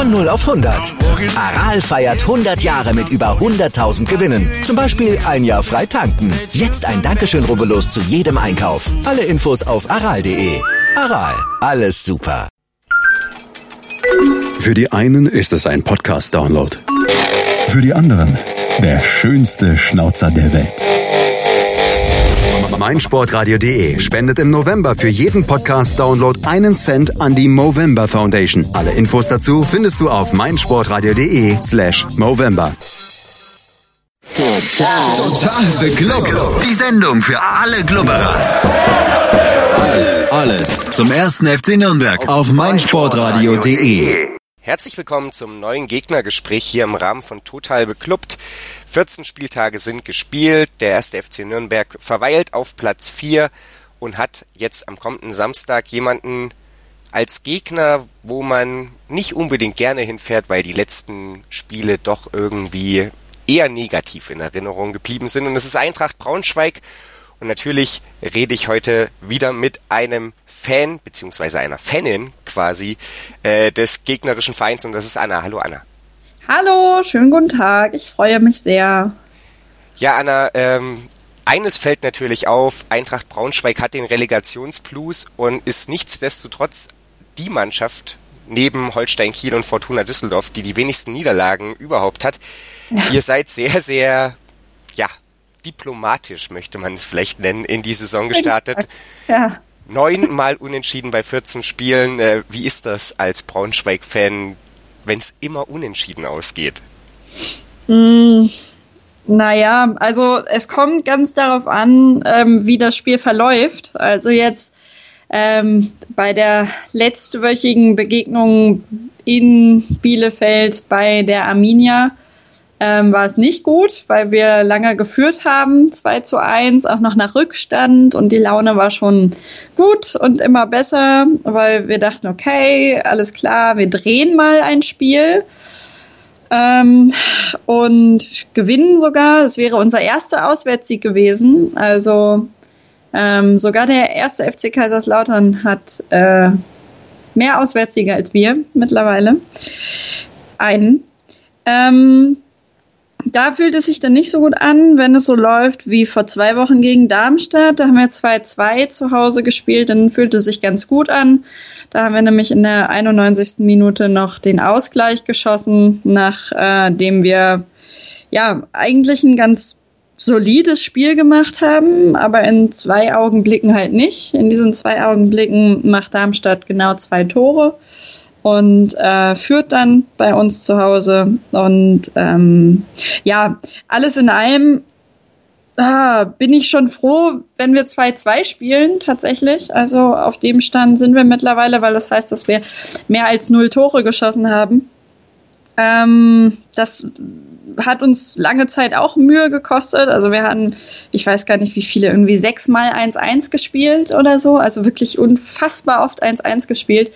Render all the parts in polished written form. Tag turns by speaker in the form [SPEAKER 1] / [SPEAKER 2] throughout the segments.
[SPEAKER 1] Von 0 auf 100. Aral feiert 100 Jahre mit über 100.000 Gewinnen. Zum Beispiel ein Jahr frei tanken. Jetzt ein Dankeschön, rubbellos zu jedem Einkauf. Alle Infos auf aral.de. Aral, alles super.
[SPEAKER 2] Für die einen ist es ein Podcast-Download. Für die anderen der schönste Schnauzer der Welt. meinsportradio.de spendet im November für jeden Podcast-Download 1 Cent an die Movember Foundation. Alle Infos dazu findest du auf meinsportradio.de/Movember.
[SPEAKER 3] Total beglückt. Die Sendung für alle Glubberer. Alles zum ersten FC Nürnberg auf meinsportradio.de.
[SPEAKER 4] Herzlich willkommen zum neuen Gegnergespräch hier im Rahmen von Total Beklubbt. 14 Spieltage sind gespielt, der erste FC Nürnberg verweilt auf Platz 4 und hat jetzt am kommenden Samstag jemanden als Gegner, wo man nicht unbedingt gerne hinfährt, weil die letzten Spiele doch irgendwie eher negativ in Erinnerung geblieben sind. Und das ist Eintracht Braunschweig. Und natürlich rede ich heute wieder mit einem Fan, beziehungsweise einer Fanin quasi, des gegnerischen Vereins. Und das ist Anna. Hallo Anna.
[SPEAKER 5] Hallo, schönen guten Tag. Ich freue mich sehr.
[SPEAKER 4] Ja, Anna, eines fällt natürlich auf. Eintracht Braunschweig hat den Relegationsblues und ist nichtsdestotrotz die Mannschaft neben Holstein Kiel und Fortuna Düsseldorf, die die wenigsten Niederlagen überhaupt hat. Ja. Ihr seid sehr, sehr, diplomatisch, möchte man es vielleicht nennen, in die Saison gestartet. Ja. 9-mal unentschieden bei 14 Spielen. Wie ist das als Braunschweig-Fan, wenn es immer unentschieden ausgeht?
[SPEAKER 5] Naja, also es kommt ganz darauf an, wie das Spiel verläuft. Also jetzt bei der letztwöchigen Begegnung in Bielefeld bei der Arminia war es nicht gut, weil wir lange geführt haben, 2:1, auch noch nach Rückstand, und die Laune war schon gut und immer besser, weil wir dachten, okay, alles klar, wir drehen mal ein Spiel und gewinnen sogar. Es wäre unser erster Auswärtssieg gewesen, also sogar der erste FC Kaiserslautern hat mehr Auswärtssiege als wir mittlerweile. Einen. Da fühlt es sich dann nicht so gut an, wenn es so läuft wie vor 2 Wochen gegen Darmstadt. Da haben wir 2:2 zu Hause gespielt, dann fühlt es sich ganz gut an. Da haben wir nämlich in der 91. Minute noch den Ausgleich geschossen, nachdem wir eigentlich ein ganz solides Spiel gemacht haben, aber in 2 Augenblicken halt nicht. In diesen 2 Augenblicken macht Darmstadt genau 2 Tore. Und führt dann bei uns zu Hause. Und alles in allem bin ich schon froh, wenn wir 2:2 spielen, tatsächlich. Also auf dem Stand sind wir mittlerweile, weil das heißt, dass wir mehr als 0 Tore geschossen haben. Das hat uns lange Zeit auch Mühe gekostet. Also wir hatten, ich weiß gar nicht wie viele, irgendwie 6-mal 1:1 gespielt oder so. Also wirklich unfassbar oft 1:1 gespielt.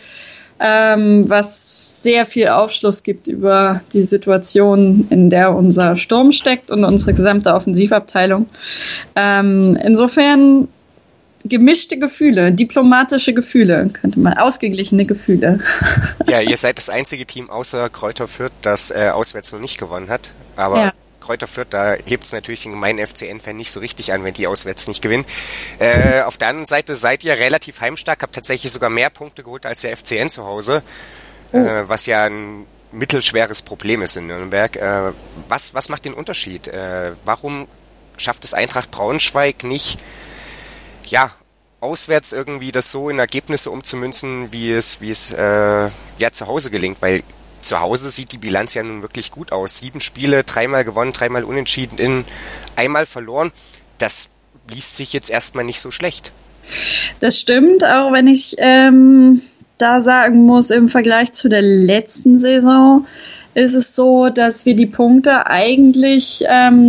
[SPEAKER 5] Was sehr viel Aufschluss gibt über die Situation, in der unser Sturm steckt und unsere gesamte Offensivabteilung. Insofern gemischte Gefühle, diplomatische Gefühle, könnte man, ausgeglichene Gefühle.
[SPEAKER 4] Ja, ihr seid das einzige Team außer Greuther Fürth, das auswärts noch nicht gewonnen hat, aber ja. Greuther Fürth, da hebt es natürlich den gemeinen FCN-Fan nicht so richtig an, wenn die auswärts nicht gewinnen. Auf der anderen Seite seid ihr relativ heimstark, habt tatsächlich sogar mehr Punkte geholt als der FCN zu Hause, was ja ein mittelschweres Problem ist in Nürnberg. Was macht den Unterschied? Warum schafft es Eintracht Braunschweig nicht, auswärts irgendwie das so in Ergebnisse umzumünzen, wie es zu Hause gelingt? Weil zu Hause sieht die Bilanz ja nun wirklich gut aus. 7 Spiele, 3-mal gewonnen, 3-mal unentschieden, 1-mal verloren. Das liest sich jetzt erstmal nicht so schlecht.
[SPEAKER 5] Das stimmt, auch wenn ich da sagen muss, im Vergleich zu der letzten Saison ist es so, dass wir die Punkte eigentlich,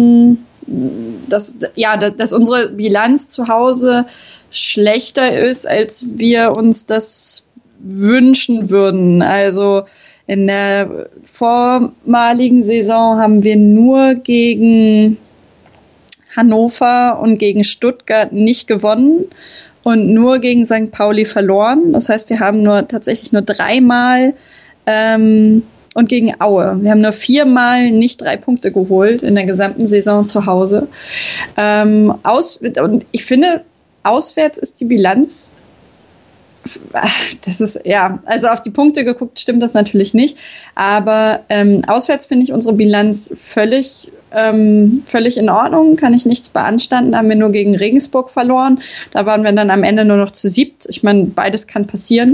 [SPEAKER 5] dass unsere Bilanz zu Hause schlechter ist, als wir uns das wünschen würden. Also in der vormaligen Saison haben wir nur gegen Hannover und gegen Stuttgart nicht gewonnen und nur gegen St. Pauli verloren. Das heißt, wir haben tatsächlich nur 3-mal und gegen Aue. Wir haben nur 4-mal nicht 3 Punkte geholt in der gesamten Saison zu Hause. Und ich finde, auswärts ist die Bilanz, das ist, also auf die Punkte geguckt stimmt das natürlich nicht, aber auswärts finde ich unsere Bilanz völlig in Ordnung, kann ich nichts beanstanden, haben wir nur gegen Regensburg verloren, da waren wir dann am Ende nur noch zu 7. Ich meine, beides kann passieren.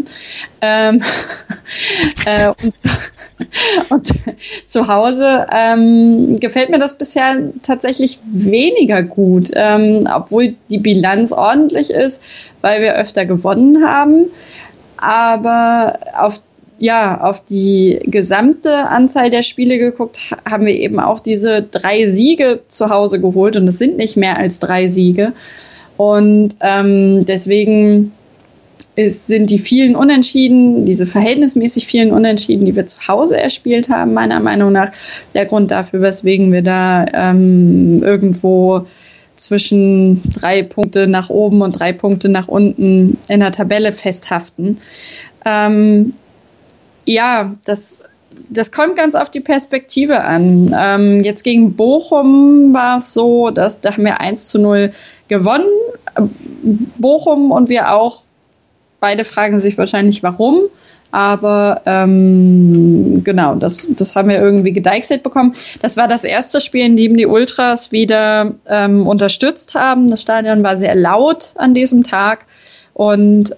[SPEAKER 5] Und zu Hause gefällt mir das bisher tatsächlich weniger gut, obwohl die Bilanz ordentlich ist, weil wir öfter gewonnen haben. Aber auf die gesamte Anzahl der Spiele geguckt, haben wir eben auch diese 3 Siege zu Hause geholt und es sind nicht mehr als 3 Siege. Und deswegen sind die vielen Unentschieden, diese verhältnismäßig vielen Unentschieden, die wir zu Hause erspielt haben, meiner Meinung nach der Grund dafür, weswegen wir da irgendwo zwischen 3 Punkte nach oben und 3 Punkte nach unten in der Tabelle festhaften. Das kommt ganz auf die Perspektive an. Jetzt gegen Bochum war es so, da haben wir 1-0 gewonnen. Bochum und wir auch. Beide fragen sich wahrscheinlich, warum. Aber genau, das haben wir irgendwie gedeichselt bekommen. Das war das erste Spiel, in dem die Ultras wieder unterstützt haben. Das Stadion war sehr laut an diesem Tag. Und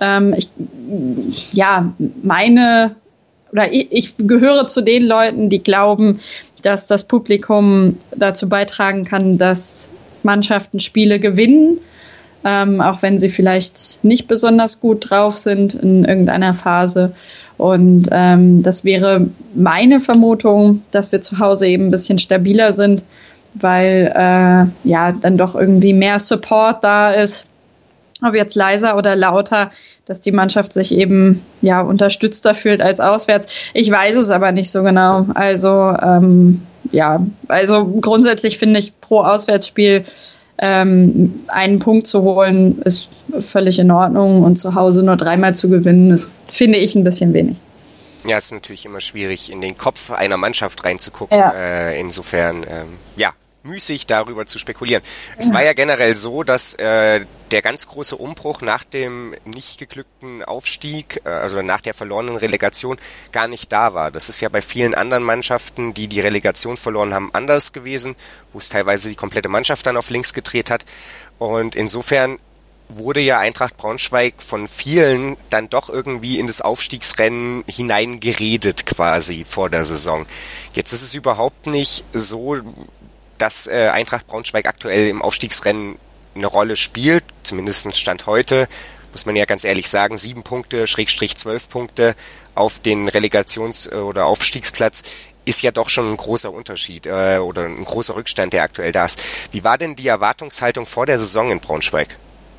[SPEAKER 5] ich gehöre zu den Leuten, die glauben, dass das Publikum dazu beitragen kann, dass Mannschaften Spiele gewinnen. Auch wenn sie vielleicht nicht besonders gut drauf sind in irgendeiner Phase. Und das wäre meine Vermutung, dass wir zu Hause eben ein bisschen stabiler sind, weil dann doch irgendwie mehr Support da ist. Ob jetzt leiser oder lauter, dass die Mannschaft sich eben unterstützter fühlt als auswärts. Ich weiß es aber nicht so genau. Also grundsätzlich finde ich pro Auswärtsspiel einen Punkt zu holen, ist völlig in Ordnung und zu Hause nur 3-mal zu gewinnen, ist, finde ich, ein bisschen wenig.
[SPEAKER 4] Ja, es ist natürlich immer schwierig, in den Kopf einer Mannschaft reinzugucken. Ja. Insofern, müßig darüber zu spekulieren. Es war ja generell so, dass der ganz große Umbruch nach dem nicht geglückten Aufstieg, also nach der verlorenen Relegation, gar nicht da war. Das ist ja bei vielen anderen Mannschaften, die die Relegation verloren haben, anders gewesen, wo es teilweise die komplette Mannschaft dann auf links gedreht hat. Und insofern wurde ja Eintracht Braunschweig von vielen dann doch irgendwie in das Aufstiegsrennen hineingeredet quasi vor der Saison. Jetzt ist es überhaupt nicht so, dass Eintracht Braunschweig aktuell im Aufstiegsrennen eine Rolle spielt, zumindest Stand heute, muss man ja ganz ehrlich sagen, 7 Punkte, / 12 Punkte auf den Relegations- oder Aufstiegsplatz ist ja doch schon ein großer Unterschied oder ein großer Rückstand, der aktuell da ist. Wie war denn die Erwartungshaltung vor der Saison in Braunschweig?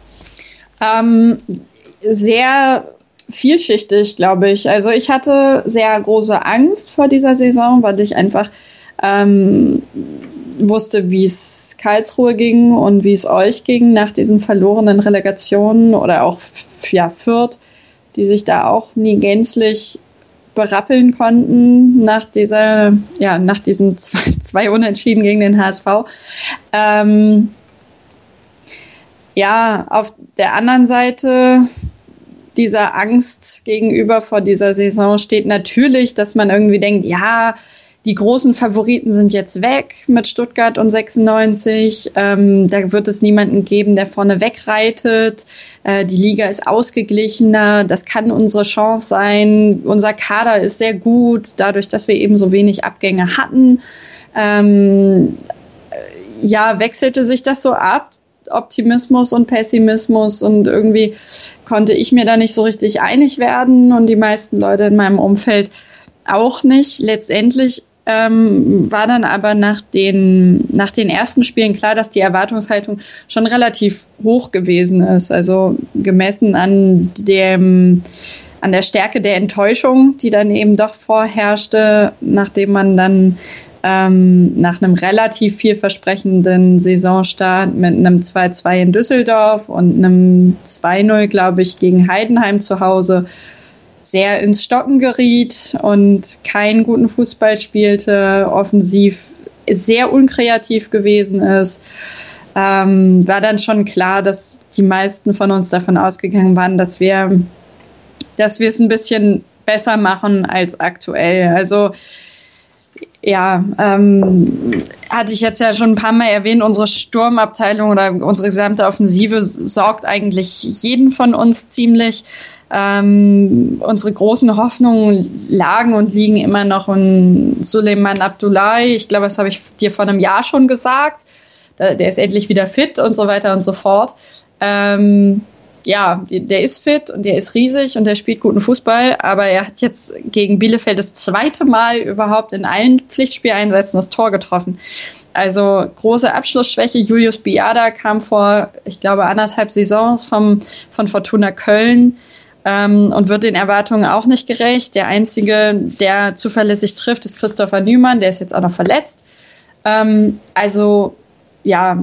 [SPEAKER 5] Sehr vielschichtig, glaube ich. Also ich hatte sehr große Angst vor dieser Saison, weil ich einfach wusste, wie es Karlsruhe ging und wie es euch ging nach diesen verlorenen Relegationen oder auch Fürth, die sich da auch nie gänzlich berappeln konnten nach diesen 2 Unentschieden gegen den HSV. Auf der anderen Seite dieser Angst gegenüber vor dieser Saison steht natürlich, dass man irgendwie denkt, die großen Favoriten sind jetzt weg mit Stuttgart und 96. Da wird es niemanden geben, der vorne wegreitet. Die Liga ist ausgeglichener. Das kann unsere Chance sein. Unser Kader ist sehr gut, dadurch, dass wir eben so wenig Abgänge hatten. Wechselte sich das so ab, Optimismus und Pessimismus, und irgendwie konnte ich mir da nicht so richtig einig werden und die meisten Leute in meinem Umfeld auch nicht. Letztendlich war dann aber nach den ersten Spielen klar, dass die Erwartungshaltung schon relativ hoch gewesen ist. Also gemessen an der Stärke der Enttäuschung, die dann eben doch vorherrschte, nachdem man dann nach einem relativ vielversprechenden Saisonstart mit einem 2-2 in Düsseldorf und einem 2-0, glaube ich, gegen Heidenheim zu Hause sehr ins Stocken geriet und keinen guten Fußball spielte, offensiv sehr unkreativ gewesen ist, war dann schon klar, dass die meisten von uns davon ausgegangen waren, dass wir es ein bisschen besser machen als aktuell. Also ja, hatte ich jetzt ja schon ein paar Mal erwähnt, unsere Sturmabteilung oder unsere gesamte Offensive sorgt eigentlich jeden von uns ziemlich. Unsere großen Hoffnungen lagen und liegen immer noch in Suleiman Abdullahi. Ich glaube, das habe ich dir vor einem Jahr schon gesagt. Der ist endlich wieder fit und so weiter und so fort. Ja, der ist fit und der ist riesig und der spielt guten Fußball, aber er hat jetzt gegen Bielefeld das 2. Mal überhaupt in allen Pflichtspieleinsätzen das Tor getroffen. Also große Abschlussschwäche. Julius Biada kam vor, ich glaube, 1,5 Saisons von Fortuna Köln und wird den Erwartungen auch nicht gerecht. Der Einzige, der zuverlässig trifft, ist Christopher Nümann, der ist jetzt auch noch verletzt. Also ja,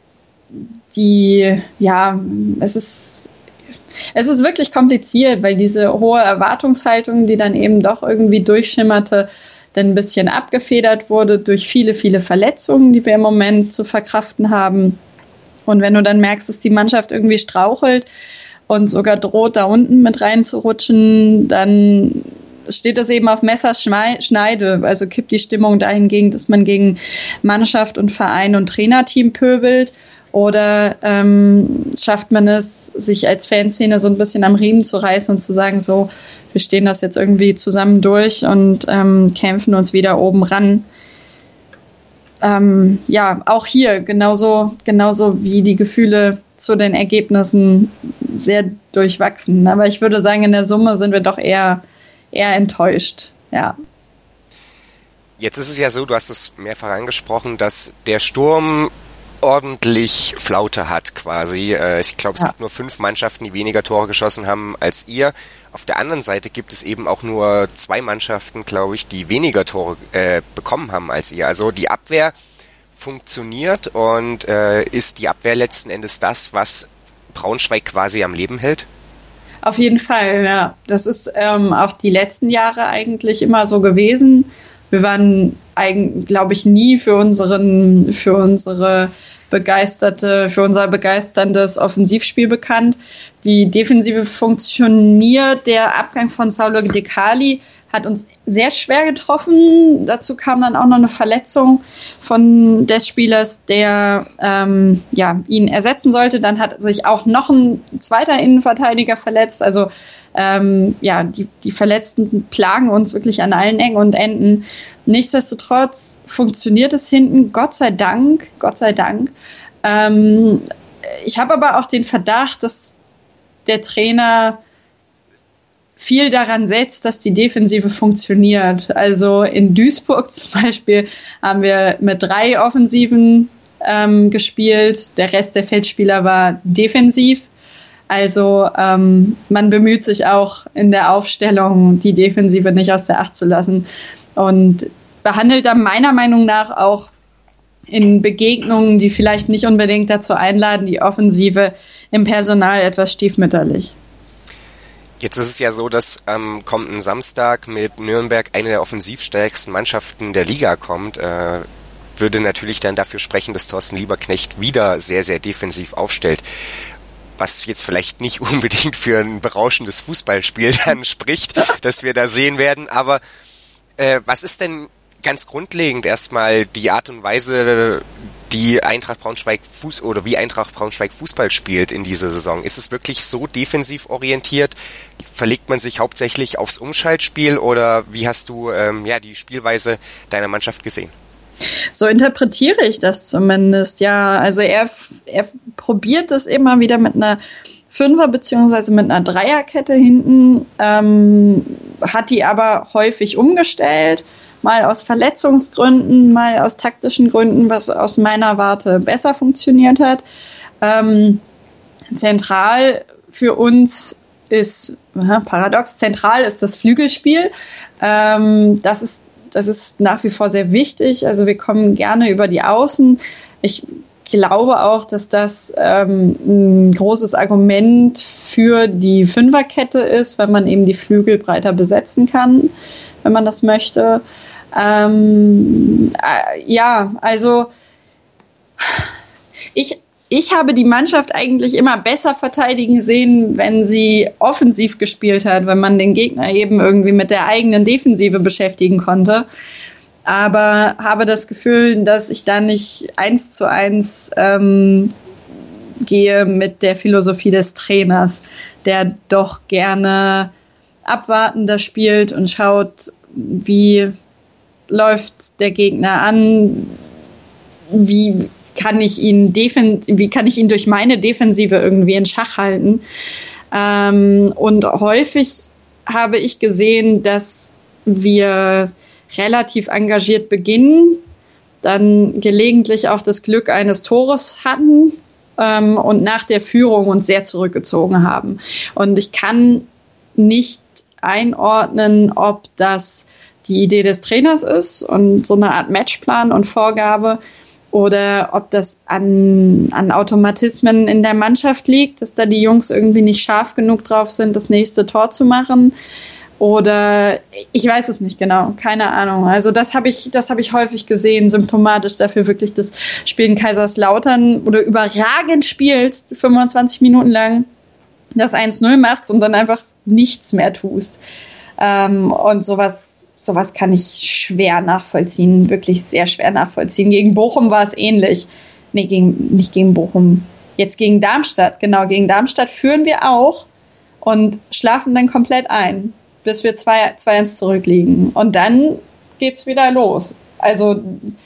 [SPEAKER 5] es ist wirklich kompliziert, weil diese hohe Erwartungshaltung, die dann eben doch irgendwie durchschimmerte, dann ein bisschen abgefedert wurde durch viele, viele Verletzungen, die wir im Moment zu verkraften haben. Und wenn du dann merkst, dass die Mannschaft irgendwie strauchelt und sogar droht, da unten mit reinzurutschen, dann steht das eben auf Messers Schneide. Also kippt die Stimmung dahingegen, dass man gegen Mannschaft und Verein und Trainerteam pöbelt. Oder schafft man es, sich als Fanszene so ein bisschen am Riemen zu reißen und zu sagen, so, wir stehen das jetzt irgendwie zusammen durch und kämpfen uns wieder oben ran. Ja, auch hier genauso wie die Gefühle zu den Ergebnissen sehr durchwachsen. Aber ich würde sagen, in der Summe sind wir doch eher enttäuscht, ja.
[SPEAKER 4] Jetzt ist es ja so, du hast es mehrfach angesprochen, dass der Sturm ordentlich Flaute hat quasi. Ich glaube, es gibt nur 5 Mannschaften, die weniger Tore geschossen haben als ihr. Auf der anderen Seite gibt es eben auch nur 2 Mannschaften, glaube ich, die weniger Tore bekommen haben als ihr. Also die Abwehr funktioniert und ist die Abwehr letzten Endes das, was Braunschweig quasi am Leben hält?
[SPEAKER 5] Auf jeden Fall, ja. Das ist auch die letzten Jahre eigentlich immer so gewesen. Wir waren glaube ich, nie für unser begeisterndes Offensivspiel bekannt. Die Defensive funktioniert. Der Abgang von Saulo De Cali hat uns sehr schwer getroffen. Dazu kam dann auch noch eine Verletzung des Spielers, der ihn ersetzen sollte. Dann hat sich auch noch ein zweiter Innenverteidiger verletzt. Also die Verletzten plagen uns wirklich an allen Ecken und Enden. Nichtsdestotrotz funktioniert es hinten, Gott sei Dank. Ich habe aber auch den Verdacht, dass der Trainer viel daran setzt, dass die Defensive funktioniert. Also in Duisburg zum Beispiel haben wir mit 3 Offensiven gespielt. Der Rest der Feldspieler war defensiv. Also man bemüht sich auch in der Aufstellung, die Defensive nicht aus der Acht zu lassen. Und behandelt dann meiner Meinung nach auch in Begegnungen, die vielleicht nicht unbedingt dazu einladen, die Offensive im Personal etwas stiefmütterlich.
[SPEAKER 4] Jetzt ist es ja so, dass am kommenden Samstag mit Nürnberg eine der offensivstärksten Mannschaften der Liga kommt. Würde natürlich dann dafür sprechen, dass Thorsten Lieberknecht wieder sehr, sehr defensiv aufstellt. Was jetzt vielleicht nicht unbedingt für ein berauschendes Fußballspiel dann spricht, das wir da sehen werden. Aber was ist denn ganz grundlegend erstmal die Art und Weise, wie Eintracht Braunschweig Fußball spielt in dieser Saison? Ist es wirklich so defensiv orientiert? Verlegt man sich hauptsächlich aufs Umschaltspiel oder wie hast du die Spielweise deiner Mannschaft gesehen?
[SPEAKER 5] So interpretiere ich das zumindest, ja. Also er probiert es immer wieder mit einer 5er beziehungsweise mit einer Dreierkette hinten, hat die aber häufig umgestellt, mal aus Verletzungsgründen, mal aus taktischen Gründen, was aus meiner Warte besser funktioniert hat. Zentral für uns ist, paradox, zentral ist das Flügelspiel. Das ist nach wie vor sehr wichtig. Also wir kommen gerne über die Außen. Ich glaube auch, dass das ein großes Argument für die Fünferkette ist, wenn man eben die Flügel breiter besetzen kann, wenn man das möchte. Ja, also ich habe die Mannschaft eigentlich immer besser verteidigen sehen, wenn sie offensiv gespielt hat, wenn man den Gegner eben irgendwie mit der eigenen Defensive beschäftigen konnte. Aber habe das Gefühl, dass ich da nicht 1:1 gehe mit der Philosophie des Trainers, der doch gerne abwartender spielt und schaut, wie läuft der Gegner an, wie kann ich ihn durch meine Defensive irgendwie in Schach halten. Und häufig habe ich gesehen, dass wir relativ engagiert beginnen, dann gelegentlich auch das Glück eines Tores hatten und nach der Führung uns sehr zurückgezogen haben. Und ich kann nicht einordnen, ob das die Idee des Trainers ist und so eine Art Matchplan und Vorgabe oder ob das an Automatismen in der Mannschaft liegt, dass da die Jungs irgendwie nicht scharf genug drauf sind, das nächste Tor zu machen. Oder ich weiß es nicht genau, keine Ahnung. Also das habe ich häufig gesehen, symptomatisch dafür wirklich das Spiel in Kaiserslautern, wo du überragend spielst, 25 Minuten lang, das 1-0 machst und dann einfach nichts mehr tust. Und sowas kann ich schwer nachvollziehen, wirklich sehr schwer nachvollziehen. Gegen Bochum war es ähnlich. Nee, nicht gegen Bochum, jetzt gegen Darmstadt. Genau, gegen Darmstadt führen wir auch und schlafen dann komplett ein, bis wir 2-1 zurückliegen. Und dann geht's wieder los. Also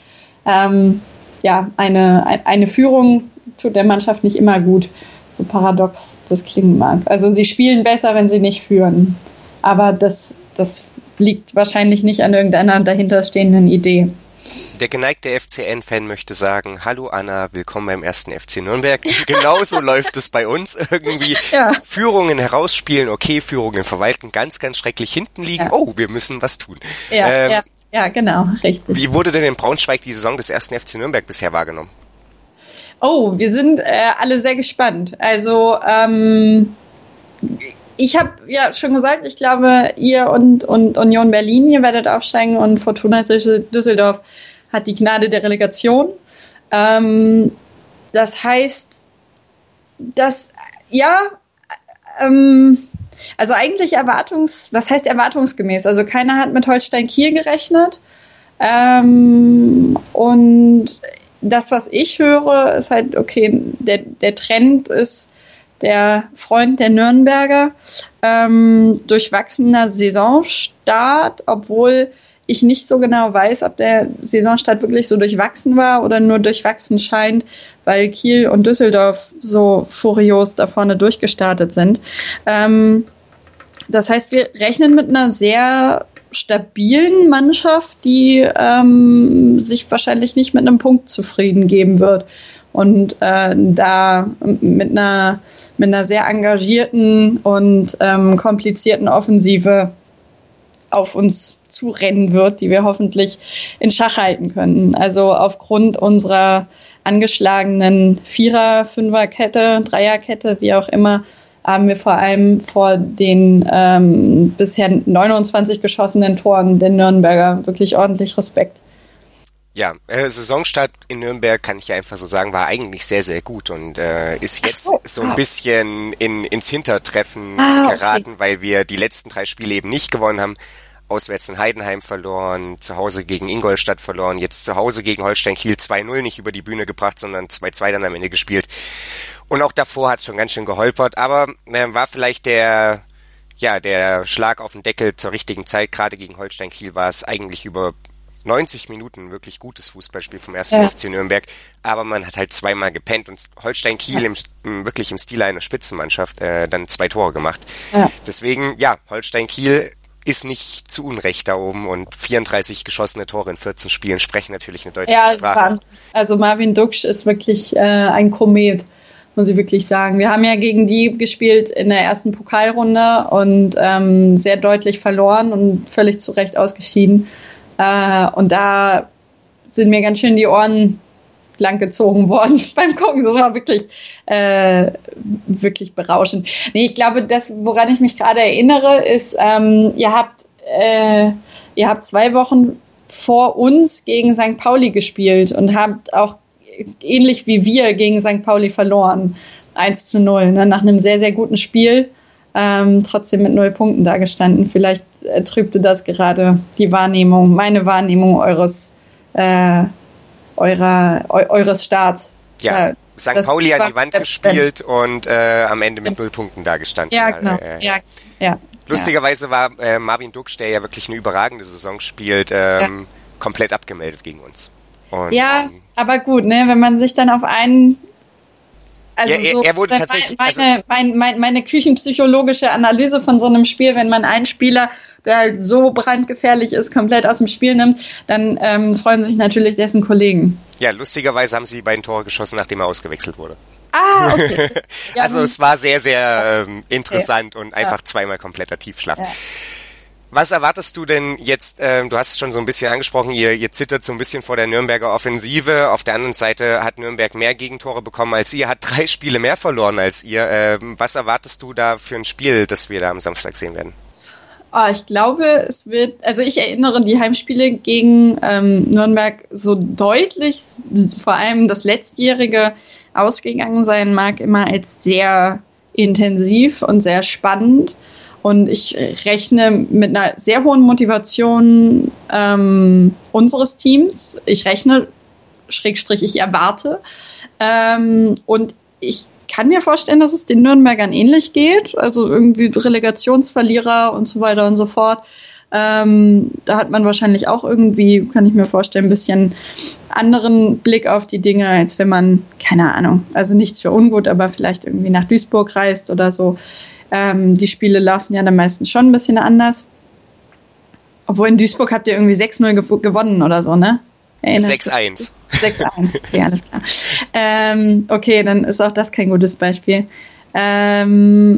[SPEAKER 5] eine Führung tut der Mannschaft nicht immer gut, so paradox das klingen mag. Also sie spielen besser, wenn sie nicht führen. Aber das liegt wahrscheinlich nicht an irgendeiner dahinterstehenden Idee.
[SPEAKER 4] Der geneigte FCN-Fan möchte sagen, hallo Anna, willkommen beim 1. FC Nürnberg. Genauso läuft es bei uns irgendwie. Ja. Führungen herausspielen, okay, Führungen verwalten, ganz, ganz schrecklich hinten liegen. Ja. Oh, wir müssen was tun.
[SPEAKER 5] Ja, genau, richtig.
[SPEAKER 4] Wie wurde denn in Braunschweig die Saison des 1. FC Nürnberg bisher wahrgenommen?
[SPEAKER 5] Oh, wir sind alle sehr gespannt. Also, ich habe ja schon gesagt, ich glaube, ihr und Union Berlin, ihr werdet aufsteigen und Fortuna Düsseldorf hat die Gnade der Relegation. Das heißt, dass, also eigentlich was heißt erwartungsgemäß? Also keiner hat mit Holstein Kiel gerechnet. Und das, was ich höre, ist halt, okay, der Trend ist der Freund der Nürnberger, durchwachsener Saisonstart, obwohl ich nicht so genau weiß, ob der Saisonstart wirklich so durchwachsen war oder nur durchwachsen scheint, weil Kiel und Düsseldorf so furios da vorne durchgestartet sind. Das heißt, wir rechnen mit einer sehr stabilen Mannschaft, die sich wahrscheinlich nicht mit einem Punkt zufrieden geben wird. Und da mit einer sehr engagierten und komplizierten Offensive auf uns zurennen wird, die wir hoffentlich in Schach halten können. Also aufgrund unserer angeschlagenen Vierer-, Fünferkette, Dreierkette, wie auch immer, haben wir vor allem vor den bisher 29 geschossenen Toren der Nürnberger wirklich ordentlich Respekt.
[SPEAKER 4] Ja, Saisonstart in Nürnberg, kann ich ja einfach so sagen, war eigentlich sehr, sehr gut und ist jetzt so ein bisschen ins Hintertreffen geraten, weil wir die letzten 3 Spiele eben nicht gewonnen haben. Auswärts in Heidenheim verloren, zu Hause gegen Ingolstadt verloren, jetzt zu Hause gegen Holstein Kiel 2-0 nicht über die Bühne gebracht, sondern 2-2 dann am Ende gespielt. Und auch davor hat es schon ganz schön geholpert, aber war vielleicht der Schlag auf den Deckel zur richtigen Zeit. Gerade gegen Holstein Kiel war es eigentlich über 90 Minuten wirklich gutes Fußballspiel vom 1. FC Nürnberg, aber man hat halt zweimal gepennt und Holstein Kiel wirklich im Stil einer Spitzenmannschaft dann 2 Tore gemacht. Ja. Deswegen, Holstein Kiel ist nicht zu Unrecht da oben und 34 geschossene Tore in 14 Spielen sprechen natürlich eine deutliche Sprache. Ja,
[SPEAKER 5] also Marvin Duksch ist wirklich ein Komet, muss ich wirklich sagen. Wir haben ja gegen die gespielt in der ersten Pokalrunde und sehr deutlich verloren und völlig zu Recht ausgeschieden. Und da sind mir ganz schön die Ohren lang gezogen worden beim Gucken. Das war wirklich, wirklich berauschend. Nee, ich glaube, das, woran ich mich gerade erinnere, ist, ihr habt 2 Wochen vor uns gegen St. Pauli gespielt und habt auch ähnlich wie wir gegen St. Pauli verloren. 1-0, ne? Nach einem sehr, sehr guten Spiel. Trotzdem mit 0 Punkten dagestanden. Vielleicht trübte das gerade die Wahrnehmung, meine Wahrnehmung eures Staats.
[SPEAKER 4] Ja, St. Pauli an die Wand gespielt und am Ende mit 0 Punkten dagestanden.
[SPEAKER 5] Ja, genau. Ja.
[SPEAKER 4] Lustigerweise war Marvin Duksch, der ja wirklich eine überragende Saison spielt, komplett abgemeldet gegen uns. Und,
[SPEAKER 5] ja, aber gut, ne, wenn man sich dann auf einen... Also
[SPEAKER 4] ja, er wurde tatsächlich...
[SPEAKER 5] Meine küchenpsychologische Analyse von so einem Spiel, wenn man einen Spieler, der halt so brandgefährlich ist, komplett aus dem Spiel nimmt, dann freuen sich natürlich dessen Kollegen.
[SPEAKER 4] Ja, lustigerweise haben sie die beiden Tore geschossen, nachdem er ausgewechselt wurde.
[SPEAKER 5] Ah, okay. Ja,
[SPEAKER 4] also es war sehr, sehr interessant und einfach zweimal kompletter Tiefschlaf. Ja. Was erwartest du denn jetzt, du hast es schon so ein bisschen angesprochen, ihr zittert so ein bisschen vor der Nürnberger Offensive. Auf der anderen Seite hat Nürnberg mehr Gegentore bekommen als ihr, hat 3 Spiele mehr verloren als ihr. Was erwartest du da für ein Spiel, das wir da am Samstag sehen werden?
[SPEAKER 5] Ich glaube, ich erinnere die Heimspiele gegen Nürnberg so deutlich, vor allem das letztjährige ausgegangen sein mag, immer als sehr intensiv und sehr spannend. Und ich rechne mit einer sehr hohen Motivation unseres Teams. Ich rechne, ich erwarte. Und ich kann mir vorstellen, dass es den Nürnbergern ähnlich geht. Also irgendwie Relegationsverlierer und so weiter und so fort. Da hat man wahrscheinlich auch irgendwie, kann ich mir vorstellen, ein bisschen anderen Blick auf die Dinge, als wenn man, keine Ahnung, also nichts für ungut, aber vielleicht irgendwie nach Duisburg reist oder so. Die Spiele laufen ja dann meistens schon ein bisschen anders. Obwohl in Duisburg habt ihr irgendwie 6-0 gewonnen oder so, ne?
[SPEAKER 4] 6-1.
[SPEAKER 5] 6-1, okay, alles klar. Okay, dann ist auch das kein gutes Beispiel. Also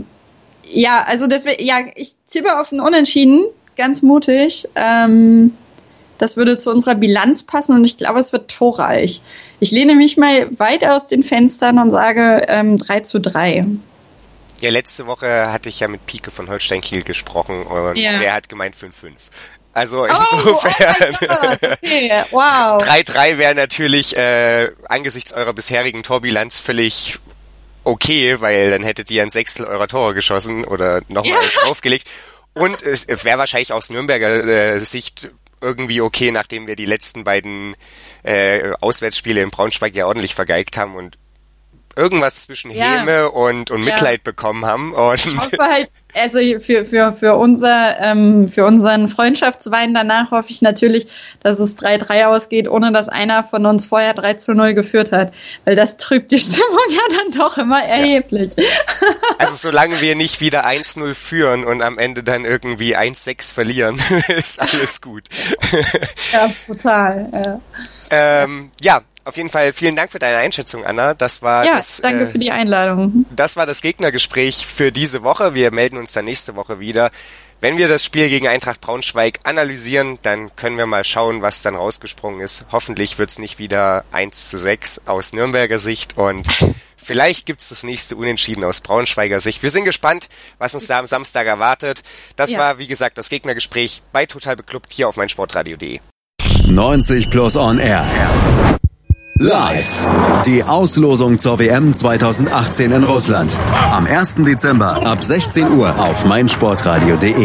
[SPEAKER 5] deswegen, ich tippe auf ein Unentschieden, ganz mutig. Das würde zu unserer Bilanz passen und ich glaube, es wird torreich. Ich lehne mich mal weit aus den Fenstern und sage 3-3.
[SPEAKER 4] Ja, letzte Woche hatte ich ja mit Pieke von Holstein Kiel gesprochen und der hat gemeint 5-5. Also insofern.
[SPEAKER 5] Okay. Wow.
[SPEAKER 4] 3-3 wäre natürlich angesichts eurer bisherigen Torbilanz völlig okay, weil dann hättet ihr ein Sechstel eurer Tore geschossen oder nochmal draufgelegt. Und es wäre wahrscheinlich aus Nürnberger Sicht irgendwie okay, nachdem wir die letzten beiden Auswärtsspiele in Braunschweig ja ordentlich vergeigt haben und irgendwas zwischen Häme und Mitleid bekommen haben. Und
[SPEAKER 5] ich hoffe halt, also für unseren Freundschaftswein danach hoffe ich natürlich, dass es 3-3 ausgeht, ohne dass einer von uns vorher 3-0 geführt hat. Weil das trübt die Stimmung ja dann doch immer erheblich.
[SPEAKER 4] Also solange wir nicht wieder 1-0 führen und am Ende dann irgendwie 1-6 verlieren, ist alles gut.
[SPEAKER 5] Ja, total.
[SPEAKER 4] Auf jeden Fall vielen Dank für deine Einschätzung, Anna. Das war
[SPEAKER 5] danke für die Einladung.
[SPEAKER 4] Das war das Gegnergespräch für diese Woche. Wir melden uns dann nächste Woche wieder. Wenn wir das Spiel gegen Eintracht Braunschweig analysieren, dann können wir mal schauen, was dann rausgesprungen ist. Hoffentlich wird's nicht wieder 1-6 aus Nürnberger Sicht und vielleicht gibt's das nächste Unentschieden aus Braunschweiger Sicht. Wir sind gespannt, was uns da am Samstag erwartet. Das war, wie gesagt, das Gegnergespräch bei Total Beklubbt hier auf meinsportradio.de.
[SPEAKER 2] 90 Plus on Air. Live. Die Auslosung zur WM 2018 in Russland. Am 1. Dezember ab 16 Uhr auf meinsportradio.de.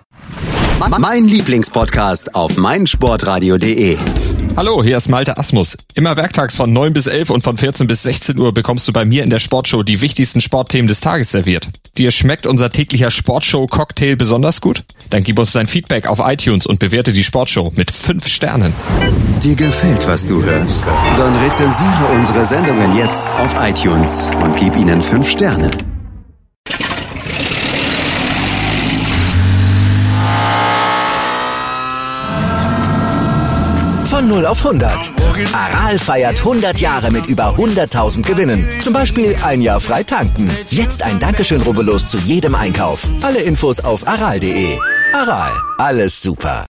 [SPEAKER 2] Mein Lieblingspodcast auf meinsportradio.de.
[SPEAKER 6] Hallo, hier ist Malte Asmus. Immer werktags von 9 bis 11 und von 14 bis 16 Uhr bekommst du bei mir in der Sportshow die wichtigsten Sportthemen des Tages serviert. Dir schmeckt unser täglicher Sportshow-Cocktail besonders gut? Dann gib uns dein Feedback auf iTunes und bewerte die Sportshow mit 5 Sternen.
[SPEAKER 2] Dir gefällt, was du hörst? Dann rezensiere unsere Sendungen jetzt auf iTunes und gib ihnen 5 Sterne.
[SPEAKER 1] Von 0 auf 100. Aral feiert 100 Jahre mit über 100.000 Gewinnen. Zum Beispiel ein Jahr frei tanken. Jetzt ein Dankeschön, rubbellos zu jedem Einkauf. Alle Infos auf aral.de. Aral, alles super.